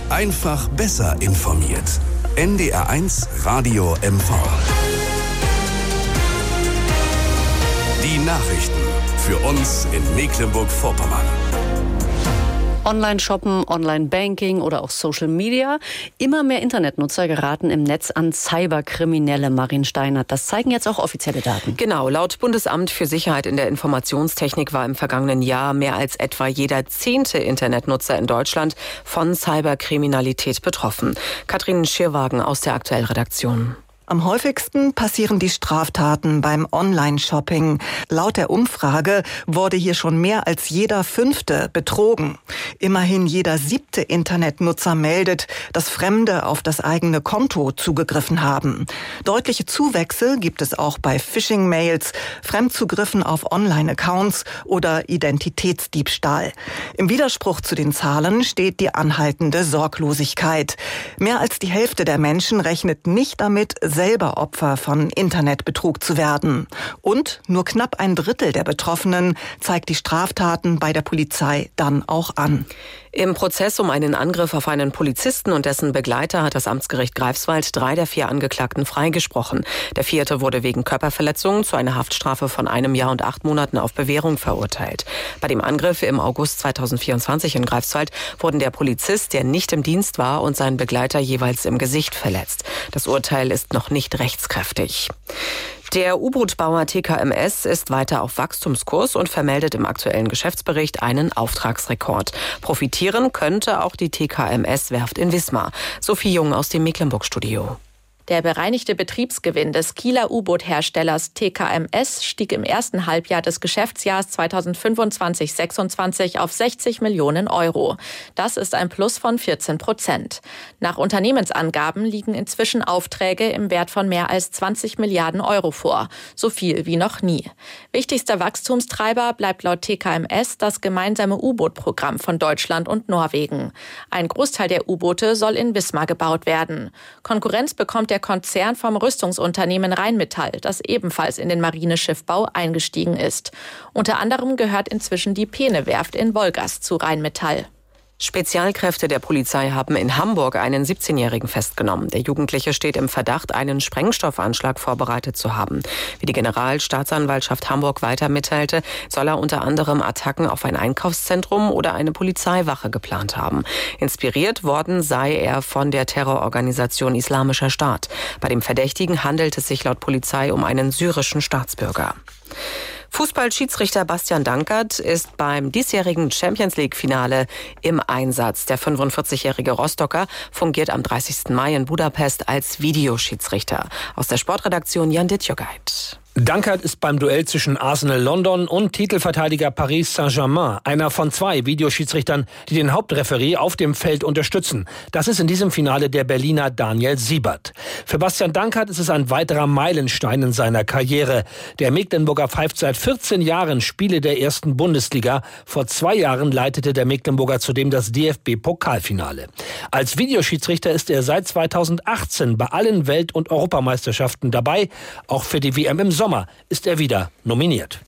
Einfach besser informiert. NDR1 Radio MV. Die Nachrichten für uns in Mecklenburg-Vorpommern. Online-Shoppen, Online-Banking oder auch Social Media. Immer mehr Internetnutzer geraten im Netz an Cyberkriminelle, Marin Steinert. Das zeigen jetzt auch offizielle Daten. Genau, laut Bundesamt für Sicherheit in der Informationstechnik war im vergangenen Jahr mehr als etwa jeder 10. Internetnutzer in Deutschland von Cyberkriminalität betroffen. Katrin Schirwagen aus der Aktuell-Redaktion. Am häufigsten passieren die Straftaten beim Online-Shopping. Laut der Umfrage wurde hier schon mehr als jeder 5. betrogen. Immerhin jeder 7. Internetnutzer meldet, dass Fremde auf das eigene Konto zugegriffen haben. Deutliche Zuwächse gibt es auch bei Phishing-Mails, Fremdzugriffen auf Online-Accounts oder Identitätsdiebstahl. Im Widerspruch zu den Zahlen steht die anhaltende Sorglosigkeit. Mehr als die Hälfte der Menschen rechnet nicht damit, selber Opfer von Internetbetrug zu werden. Und nur knapp 1/3 der Betroffenen zeigt die Straftaten bei der Polizei dann auch an. Im Prozess um einen Angriff auf einen Polizisten und dessen Begleiter hat das Amtsgericht Greifswald 3 der 4 Angeklagten freigesprochen. Der 4. wurde wegen Körperverletzung zu einer Haftstrafe von 1 Jahr und 8 Monaten auf Bewährung verurteilt. Bei dem Angriff im August 2024 in Greifswald wurden der Polizist, der nicht im Dienst war, und sein Begleiter jeweils im Gesicht verletzt. Das Urteil ist noch nicht rechtskräftig. Der U-Boot-Bauer TKMS ist weiter auf Wachstumskurs und vermeldet im aktuellen Geschäftsbericht einen Auftragsrekord. Profitieren könnte auch die TKMS-Werft in Wismar. Sophie Jung aus dem Mecklenburg-Studio. Der bereinigte Betriebsgewinn des Kieler U-Boot-Herstellers TKMS stieg im ersten Halbjahr des Geschäftsjahres 2025/26 auf 60 Millionen Euro. Das ist ein Plus von 14%. Nach Unternehmensangaben liegen inzwischen Aufträge im Wert von mehr als 20 Milliarden Euro vor. So viel wie noch nie. Wichtigster Wachstumstreiber bleibt laut TKMS das gemeinsame U-Boot-Programm von Deutschland und Norwegen. Ein Großteil der U-Boote soll in Wismar gebaut werden. Konkurrenz bekommt der Konzern vom Rüstungsunternehmen Rheinmetall, das ebenfalls in den Marineschiffbau eingestiegen ist. Unter anderem gehört inzwischen die Peene-Werft in Wolgast zu Rheinmetall. Spezialkräfte der Polizei haben in Hamburg einen 17-Jährigen festgenommen. Der Jugendliche steht im Verdacht, einen Sprengstoffanschlag vorbereitet zu haben. Wie die Generalstaatsanwaltschaft Hamburg weiter mitteilte, soll er unter anderem Attacken auf ein Einkaufszentrum oder eine Polizeiwache geplant haben. Inspiriert worden sei er von der Terrororganisation Islamischer Staat. Bei dem Verdächtigen handelt es sich laut Polizei um einen syrischen Staatsbürger. Fußballschiedsrichter Bastian Dankert ist beim diesjährigen Champions-League-Finale im Einsatz. Der 45-jährige Rostocker fungiert am 30. Mai in Budapest als Videoschiedsrichter. Aus der Sportredaktion Jan Dittjogait. Dankert ist beim Duell zwischen Arsenal London und Titelverteidiger Paris Saint-Germain einer von 2 Videoschiedsrichtern, die den Hauptreferee auf dem Feld unterstützen. Das ist in diesem Finale der Berliner Daniel Siebert. Für Bastian Dankert ist es ein weiterer Meilenstein in seiner Karriere. Der Mecklenburger pfeift seit 14 Jahren Spiele der 1. Bundesliga. Vor 2 Jahren leitete der Mecklenburger zudem das DFB-Pokalfinale. Als Videoschiedsrichter ist er seit 2018 bei allen Welt- und Europameisterschaften dabei. Auch für die WM im Sommer ist er wieder nominiert.